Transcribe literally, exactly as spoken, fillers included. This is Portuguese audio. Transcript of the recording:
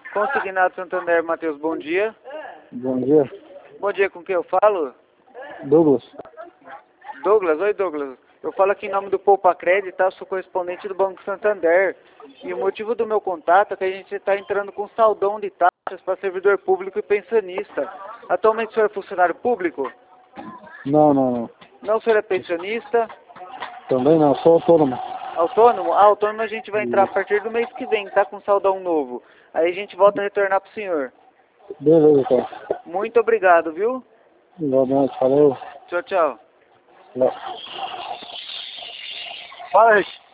Consignado Santander, Matheus, bom dia. Bom dia. Bom dia, com quem eu falo? Douglas. Douglas, oi Douglas. Eu falo aqui em nome do Poupa Crédito, tá? Eu sou correspondente do Banco Santander. E o motivo do meu contato é que a gente está entrando com saldão de taxas para servidor público e pensionista. Atualmente o senhor é funcionário público? Não, não, não. Não, o senhor é pensionista? Também não, sou autônomo. Autônomo? Ah, autônomo a gente vai entrar a partir do mês que vem, tá? Com saldão novo. Aí a gente volta a retornar pro senhor. Beleza, tá. Muito obrigado, viu? Igualmente, valeu. Tchau, tchau. Não. Fala aí.